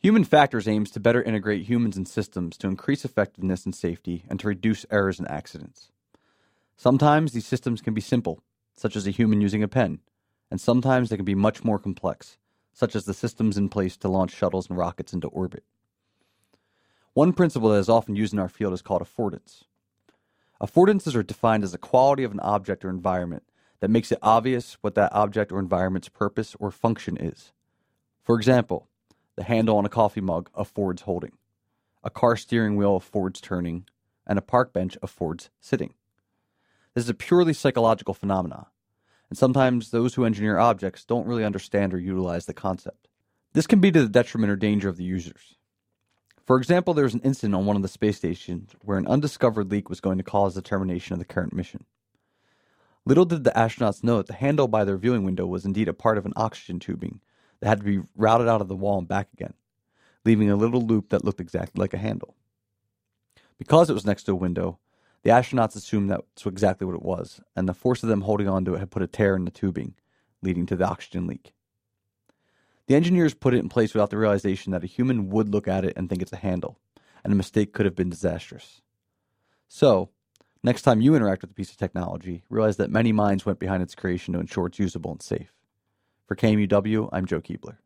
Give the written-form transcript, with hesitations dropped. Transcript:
Human Factors aims to better integrate humans and systems to increase effectiveness and safety and to reduce errors and accidents. Sometimes these systems can be simple, such as a human using a pen, and sometimes they can be much more complex, such as the systems in place to launch shuttles and rockets into orbit. One principle that is often used in our field is called affordance. Affordances are defined as a quality of an object or environment that makes it obvious what that object or environment's purpose or function is. For example, the handle on a coffee mug affords holding, a car steering wheel affords turning, and a park bench affords sitting. This is a purely psychological phenomenon, and sometimes those who engineer objects don't really understand or utilize the concept. This can be to the detriment or danger of the users. For example, there was an incident on one of the space stations where an undiscovered leak was going to cause the termination of the current mission. Little did the astronauts know that the handle by their viewing window was indeed a part of an oxygen tubing that had to be routed out of the wall and back again, leaving a little loop that looked exactly like a handle. Because it was next to a window, the astronauts assumed that's exactly what it was, and the force of them holding onto it had put a tear in the tubing, leading to the oxygen leak. The engineers put it in place without the realization that a human would look at it and think it's a handle, and a mistake could have been disastrous. So, next time you interact with a piece of technology, realize that many minds went behind its creation to ensure it's usable and safe. For KMUW, I'm Joe Keebler.